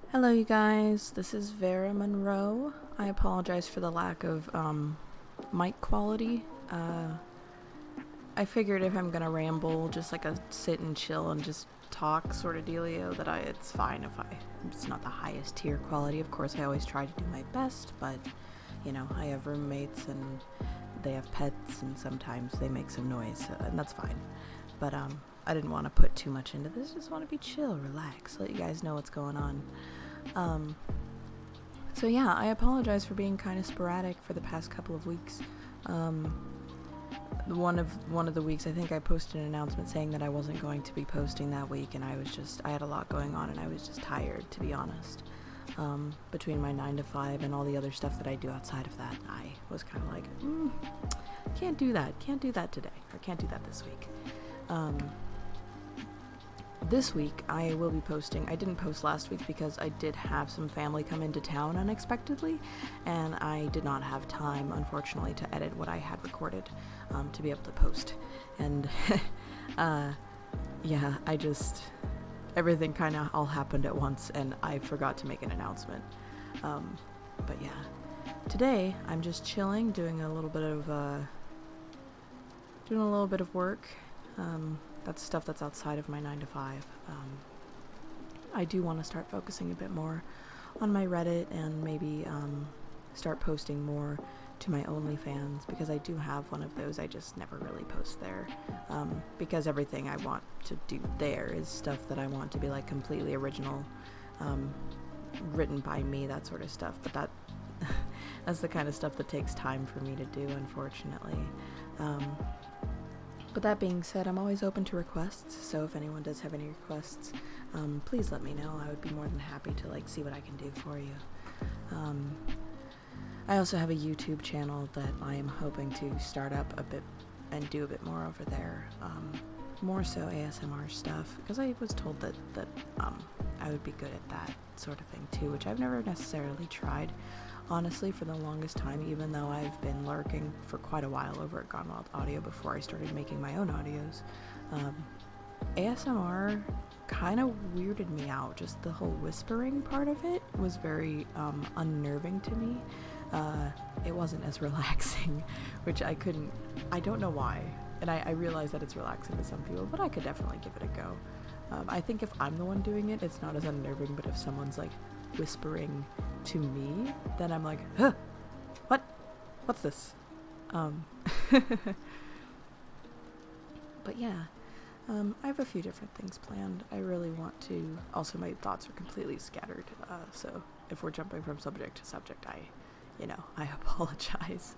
Hello, you guys. This is Vera Monroe. I apologize for the lack of mic quality. I figured if I'm gonna ramble, just like a sit and chill and just talk sort of dealio, that it's fine if it's not the highest tier quality. Of course, I always try to do my best, but I have roommates and they have pets, and sometimes they make some noise, and that's fine. But I didn't want to put too much into this. Just want to be chill, relax, let you guys know what's going on. So yeah, I apologize for being kind of sporadic for the past couple of weeks. One of the weeks, I think I posted an announcement saying that I wasn't going to be posting that week, and I had a lot going on, and I was just tired, to be honest. Between my 9 to 5 and all the other stuff that I do outside of that, I was kind of like, can't do that today, or can't do that this week. This week, I will be posting. I didn't post last week because I did have some family come into town unexpectedly, and I did not have time, unfortunately, to edit what I had recorded to be able to post. And everything kind of all happened at once, and I forgot to make an announcement. But yeah, today I'm just chilling, doing a little bit of work. That's stuff that's outside of my 9 to 5. I do want to start focusing a bit more on my Reddit, and maybe start posting more to my OnlyFans, because I do have one of those. I just never really post there, because everything I want to do there is stuff that I want to be like completely original, written by me, that sort of stuff. But that's the kind of stuff that takes time for me to do, unfortunately. But that being said, I'm always open to requests, so if anyone does have any requests, please let me know. I would be more than happy to see what I can do for you. I also have a YouTube channel that I am hoping to start up a bit and do a bit more over there. More so ASMR stuff, because I was told that I would be good at that sort of thing too, which I've never necessarily tried, honestly, for the longest time, even though I've been lurking for quite a while over at Gone Wild Audio before I started making my own audios. ASMR kind of weirded me out. Just the whole whispering part of it was very unnerving to me. It wasn't as relaxing, which I don't know why. And I realize that it's relaxing to some people, but I could definitely give it a go. I think if I'm the one doing it, it's not as unnerving, but if someone's whispering to me, then I'm like, huh, what's this? But yeah, I have a few different things planned. I really want to, also my thoughts are completely scattered, so if we're jumping from subject to subject, I apologize.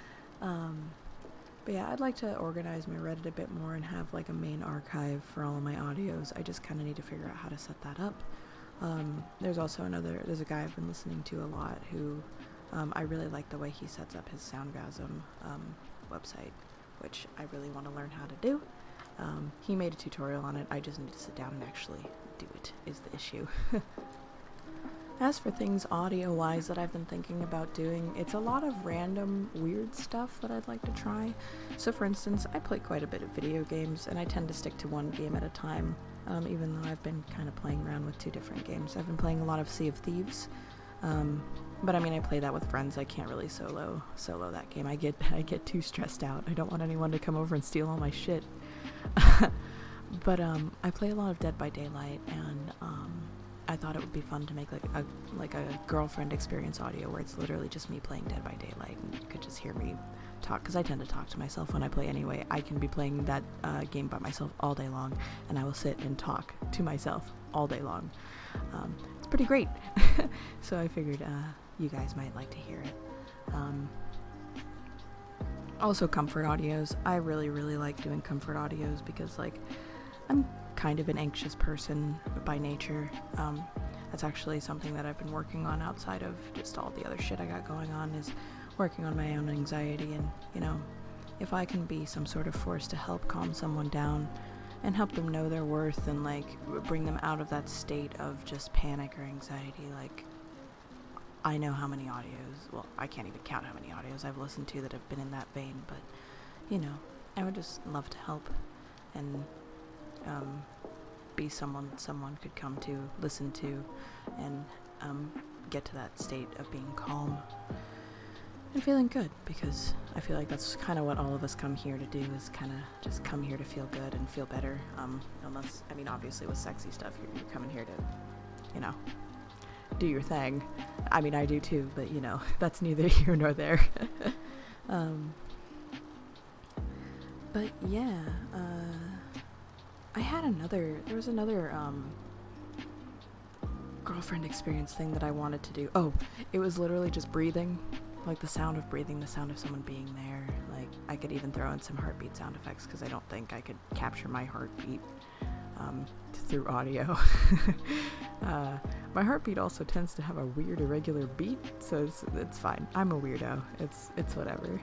But yeah, I'd like to organize my Reddit a bit more and have a main archive for all of my audios. I just kind of need to figure out how to set that up. There's a guy I've been listening to a lot who, I really like the way he sets up his Soundgasm website, which I really want to learn how to do. He made a tutorial on it. I just need to sit down and actually do it, is the issue. As for things audio-wise that I've been thinking about doing, it's a lot of random weird stuff that I'd like to try. So for instance, I play quite a bit of video games, and I tend to stick to one game at a time, even though I've been kind of playing around with 2 different games. I've been playing a lot of Sea of Thieves, but I play that with friends. I can't really solo that game. I get too stressed out. I don't want anyone to come over and steal all my shit. But I play a lot of Dead by Daylight, and I thought it would be fun to make a girlfriend experience audio where it's literally just me playing Dead by Daylight, and you could just hear me talk, because I tend to talk to myself when I play anyway. I can be playing that game by myself all day long, and I will sit and talk to myself all day long. It's pretty great. So I figured you guys might like to hear it. Also comfort audios. I really, really like doing comfort audios because I'm kind of an anxious person by nature. That's actually something that I've been working on outside of just all the other shit I got going on, is working on my own anxiety. And if I can be some sort of force to help calm someone down and help them know their worth, and bring them out of that state of just panic or anxiety, I know how many audios, well, I can't even count how many audios I've listened to that have been in that vein, but I would just love to help. And be someone that someone could come to, listen to, and get to that state of being calm and feeling good, because I feel like that's kind of what all of us come here to do, is kind of just come here to feel good and feel better. Unless, I mean, obviously with sexy stuff, you're coming here to, you know, do your thing. I mean, I do too, but, you know, that's neither here nor there. But yeah, there was another girlfriend experience thing that I wanted to do. Oh, it was literally just breathing, like the sound of breathing, the sound of someone being there. Like, I could even throw in some heartbeat sound effects, because I don't think I could capture my heartbeat through audio. My heartbeat also tends to have a weird irregular beat, so it's fine. I'm a weirdo. It's whatever.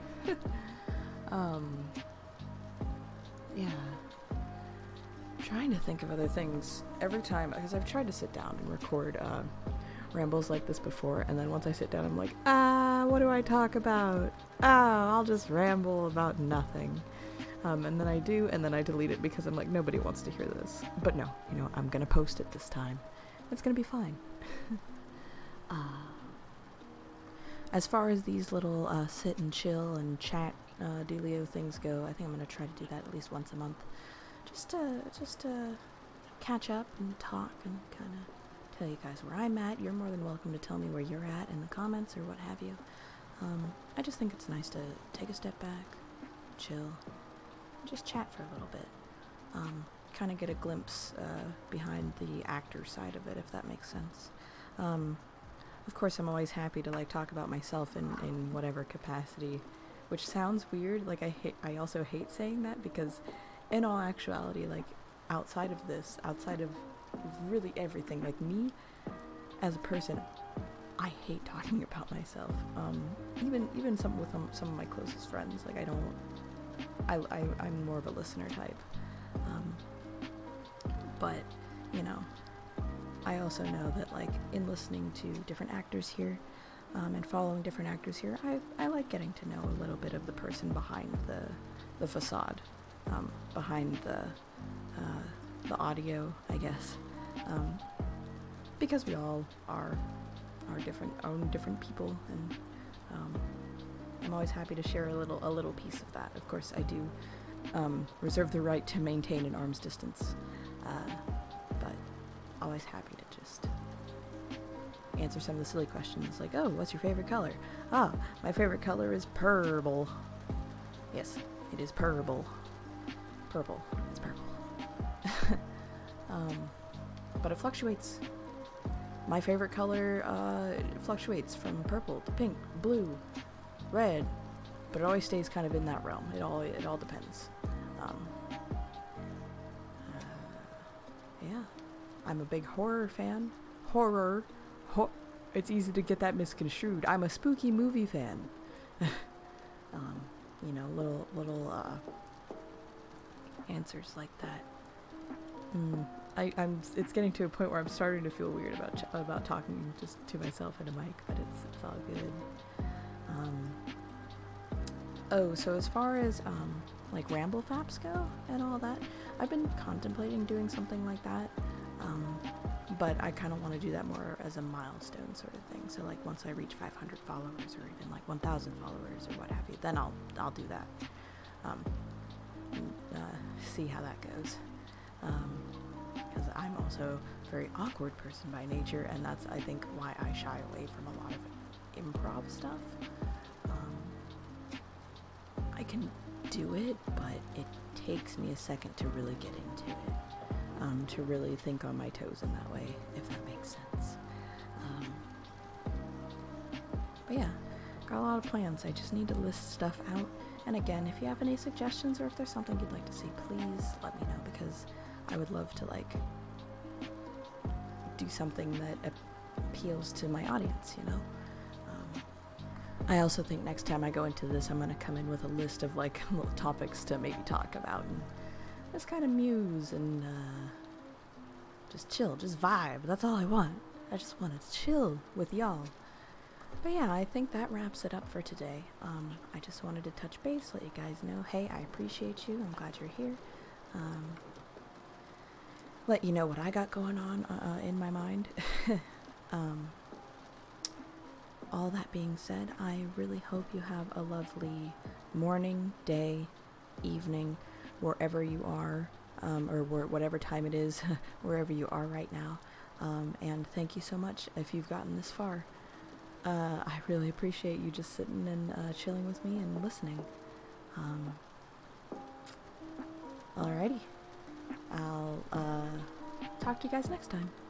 Yeah. I'm trying to think of other things every time, because I've tried to sit down and record rambles like this before, and then once I sit down, I'm like, what do I talk about? I'll just ramble about nothing. And then I do, and then I delete it, because I'm like, nobody wants to hear this. But no, you know, I'm gonna post it this time. It's gonna be fine. As far as these little sit and chill and chat dealio things go, I think I'm gonna try to do that at least once a month, just to catch up and talk and kind of tell you guys where I'm at. You're more than welcome to tell me where you're at in the comments or what have you. I just think it's nice to take a step back, chill, just chat for a little bit, kind of get a glimpse behind the actor side of it, if that makes sense. Of course, I'm always happy to like talk about myself in whatever capacity, which sounds weird. Like, I also hate saying that, because in all actuality, like, outside of this, outside of really everything, like, me as a person, I hate talking about myself. Even some with some of my closest friends, like, I'm more of a listener type. But, you know, I also know that, like, in listening to different actors here, and following different actors here, I like getting to know a little bit of the person behind the facade, behind the audio, I guess, because we all are different people, and I'm always happy to share a little piece of that. Of course, I do reserve the right to maintain an arm's distance, but always happy to just answer some of the silly questions, like, oh, what's your favorite color? My favorite color is purple. Yes, it is purple. Purple. It's purple. But it fluctuates. My favorite color fluctuates from purple to pink, blue, red, but it always stays kind of in that realm. It all depends. Yeah, I'm a big horror fan. It's easy to get that misconstrued. I'm a spooky movie fan. You know, little answers like that. It's getting to a point where I'm starting to feel weird about talking just to myself in a mic, but it's all good. So as far as like ramble faps go and all that, I've been contemplating doing something like that. But I kind of want to do that more as a milestone sort of thing. So like once I reach 500 followers, or even like 1,000 followers, or what have you, then I'll do that. See how that goes. Because I'm also a very awkward person by nature, and that's, I think, why I shy away from a lot of improv stuff. I can do it, but it takes me a second to really get into it. To really think on my toes in that way, if that makes sense. But yeah, got a lot of plans. I just need to list stuff out. And again, if you have any suggestions, or if there's something you'd like to see, please let me know, because I would love to, like, do something that appeals to my audience, you know? I also think next time I go into this, I'm going to come in with a list of, like, little topics to maybe talk about, and just kind of muse and just chill, just vibe. That's all I want. I just want to chill with y'all. But yeah, I think that wraps it up for today. I just wanted to touch base, let you guys know, hey, I appreciate you. I'm glad you're here. let you know what I got going on in my mind. um, all that being said, I really hope you have a lovely morning, day, evening, wherever you are, or whatever time it is, wherever you are right now. And thank you so much if you've gotten this far. I really appreciate you just sitting and chilling with me and listening. Alrighty. I'll talk to you guys next time.